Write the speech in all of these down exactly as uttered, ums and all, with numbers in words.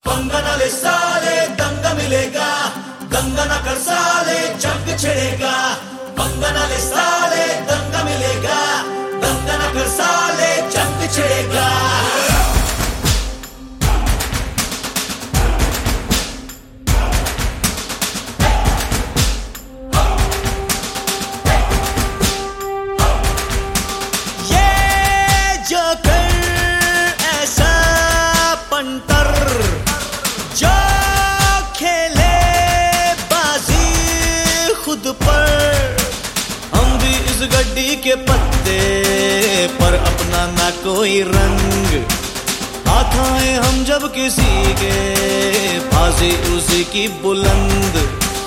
पंगा ले साले दंगा मिलेगा, दंगा न कर साले जंग छिड़ेगा। पंगा ले साले दंगा मिलेगा, दंगा न कर साले जंग छिड़ेगा। गड्डी के पत्ते पर अपना ना कोई रंग, हाथ आए हम जब किसी के फांसी उसी की बुलंद।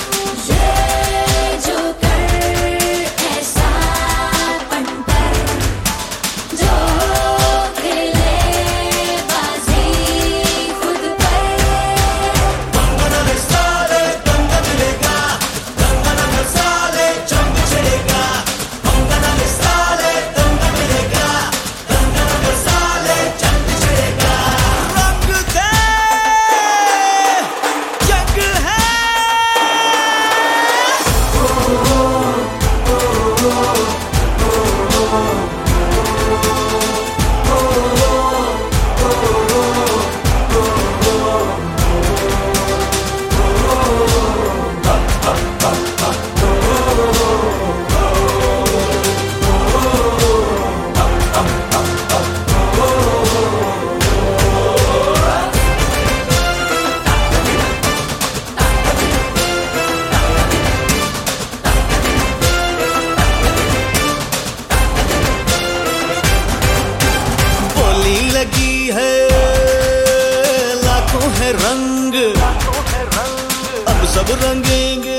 लगी है लाखों है रंग, अब सब रंगेंगे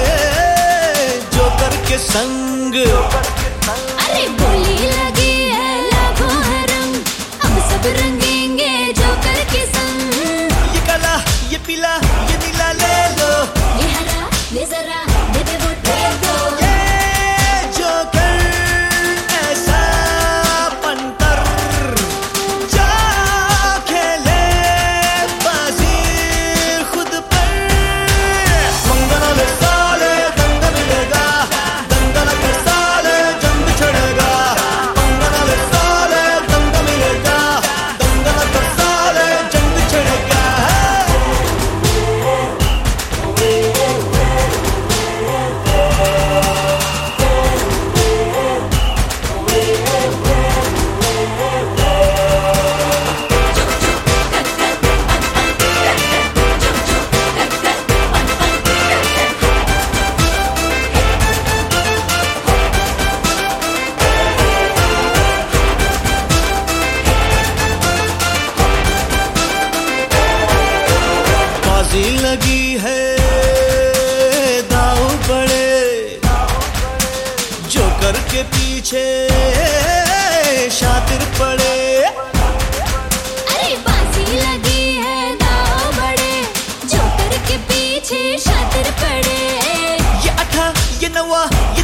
जोकर के संग। अरे बोली लगी है लाखों है रंग, अब सब रंगेंगे जोकर के संग। ये काला ये पीला ये नीला ले लो, ये हरा ले जरा दे दे वो दे दो। लगी है दाव बड़े जोकर के पीछे शातिर पड़े। अरे बाजी लगी है दाव बड़े जोकर के पीछे शातिर पड़े। ये अठा ये नवा